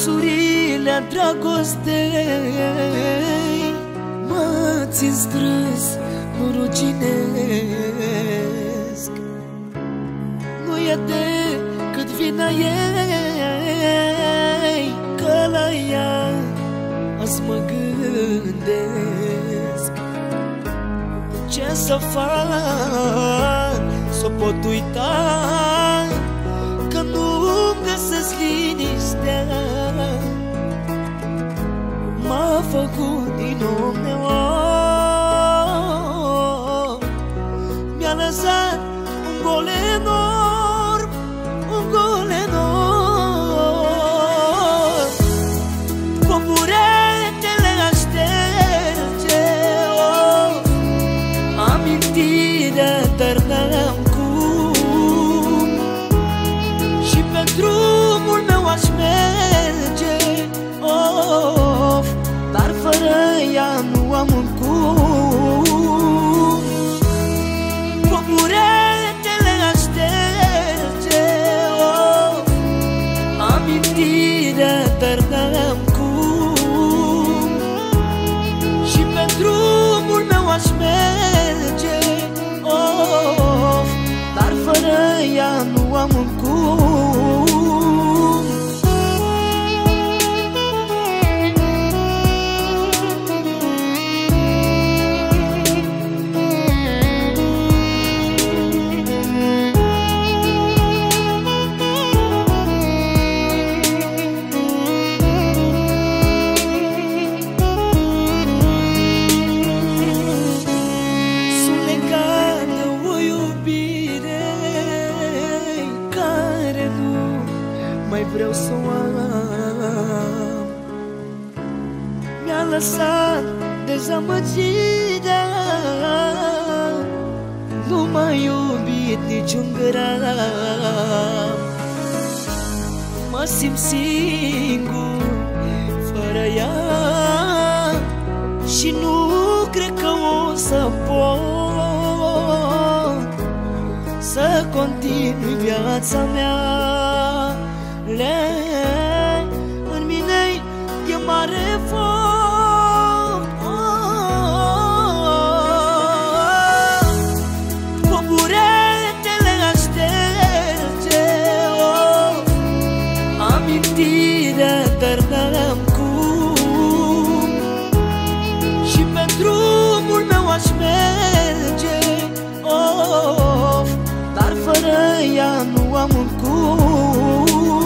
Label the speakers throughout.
Speaker 1: Lanțurile dragostei mă țin strâns, nu ruginesc. Nu e decât vina ei, că la ea azi mă gândesc. Ce să fac, s-o pot uita, că nu-mi găsesc liniștea. M-a făcut din om neom, mi-a lăsat un gol enorm, un gol enorm. Cu buretele așterge amintirea, dar n-am cum. Și pe drumul meu aș merge, of, dar fără ea nu am un cum. Cu buretele așterge amintirea, dar n-am cum. Și pe drumul meu aș merge, of, dar fără ea nu am un cum. Mai vreau să o am. Mi-a lăsat dezamăgirea, nu m-a iubit niciun gram. Mă simt singur fără ea și nu cred că o să pot să continui viața mea. În mine e mare foc, cu buretele așterge amintirea, dar n-am cum. Și pe drumul meu aș merge, of, dar fără ea nu am un cum.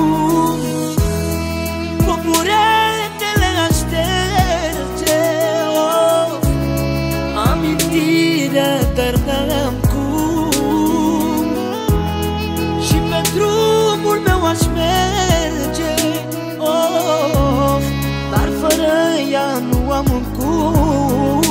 Speaker 1: Buretele așterge amintirea, dar n-am cum. Și pe drumul meu aș merge, of, dar fără ea nu am un cum.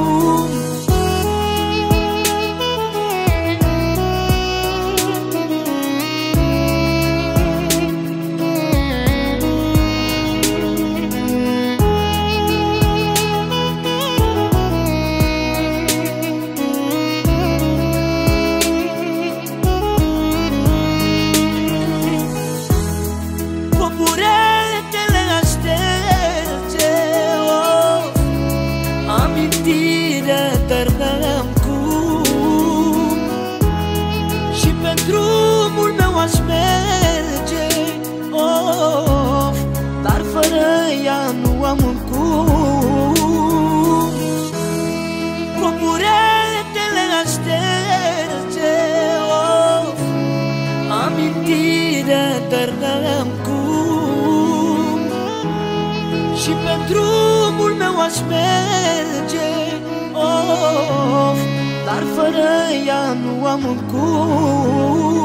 Speaker 1: Dar n-am cum. Și pe drumul meu aș merge, of, dar fără ea nu am un cum. Cu buretele așterge amintirea, dar n-am cum. Și pe drumul meu aș merge, of, dar fără ea nu am un cum.